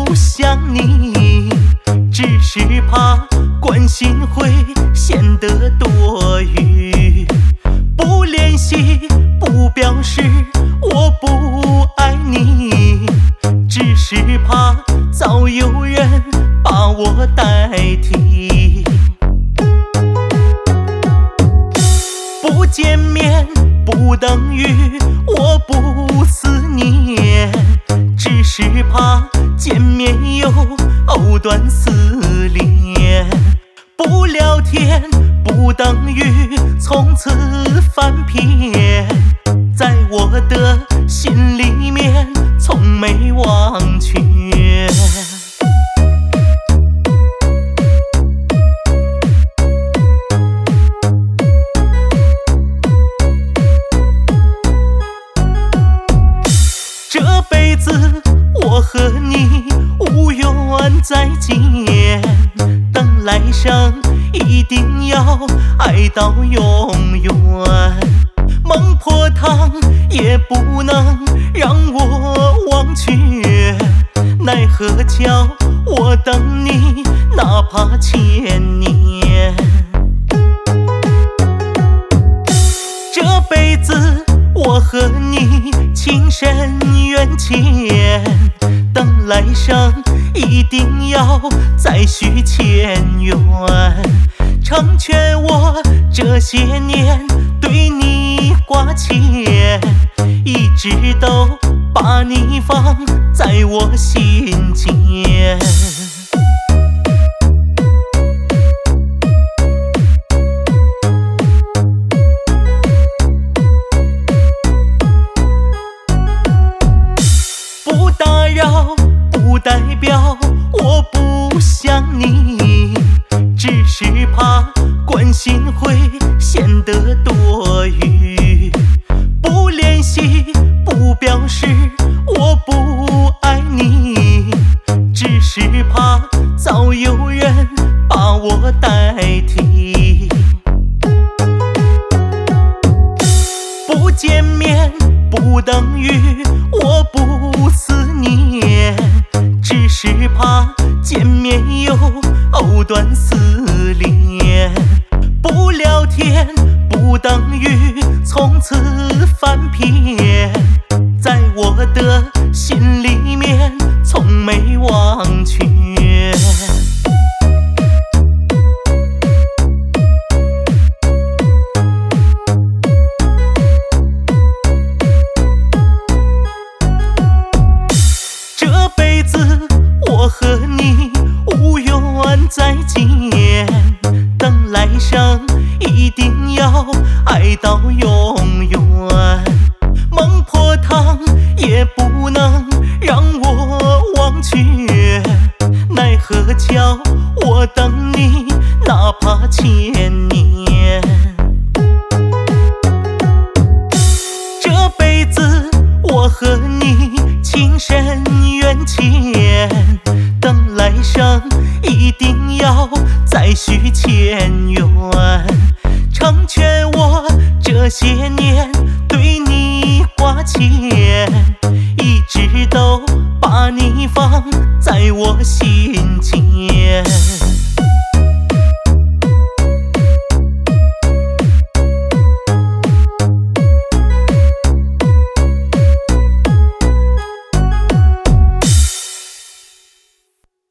不想你，只是怕关心会显得多余。不联系不表示我不爱你，只是怕早有人把我代替。不见面不等于我不思念，只是怕见面又藕断丝连。不聊天不等于从此翻篇，在我的心里面从没忘却。这辈子我和你无缘再见，等来生一定要爱到永远。孟婆汤也不能让我忘却，奈何桥我等你哪怕千年。这辈子我和你情深缘浅，等来生一定要再续前缘。成全我这些年对你挂牵，一直都把你放在我心间。不打扰不代表我不想你，只是怕关心会显得多余。不联系不表示我不爱你，只是怕早有人把我代替。不见面不等于我不思念，只是怕见面又藕断丝连。不聊天不等于从此翻篇，在我的心里面从没忘却。这辈子我和你无缘再见，等来生一定要爱到永远。孟婆汤也不能让我忘却，奈何桥我等你哪怕千年。这辈子我和你情深缘浅，等来生一定要再续前缘。成全我这些年对你挂牵，一直都把你放在我心间。